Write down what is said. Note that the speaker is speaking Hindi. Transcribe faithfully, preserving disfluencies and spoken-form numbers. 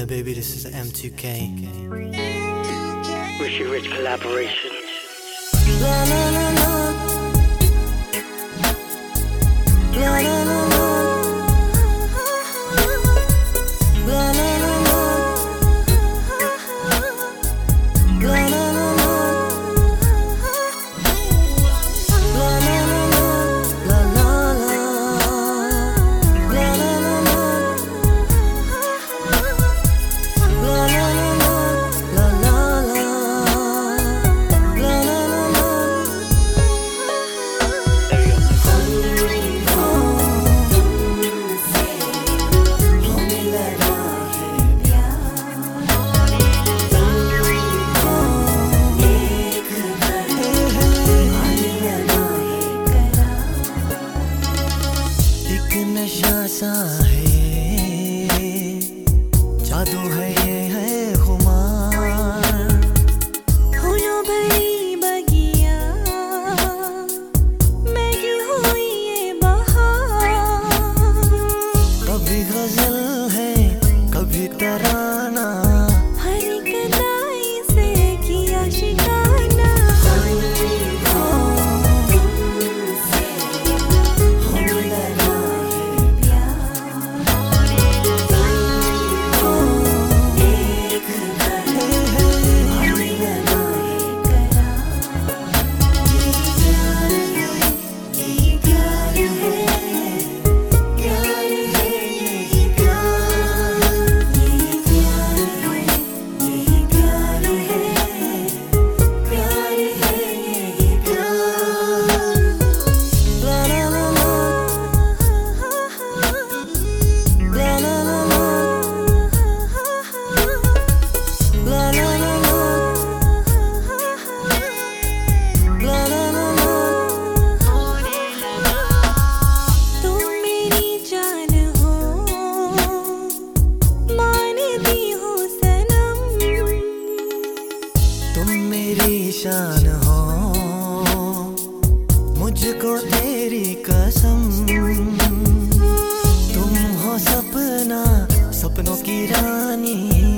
baby, this is M two K. Richie Rich collaboration. La la la la. La la la la. La la la la. La la la la. La la la la. La la la. La la la la. La la la la. La la la. La la la la. होने लगा है प्यार, एक आने लगा है करार। एक नशा सा है, जादू है ये है खुमार। फूलों भरी बगिया मैं क्यों हुई ये बहार। कभी गजल है कभी तराना, हर एक अदाई से किया शिकाना। होने लगा है प्यार, एक आने लगा है करार। ये प्यार है, ये प्यार है, प्यार है ये प्यार। ये प्यार है, ये प्यार है, प्यार है ये प्यार। ला ला ला ला। ला ला ला ला। ला ला ला ला। ला ला ला ला। तुम मेरी जान हो, मानती हो सनम। तुम मेरी शान हो, मुझको तेरी कसम। तुम हो सपना, सपनों की रानी।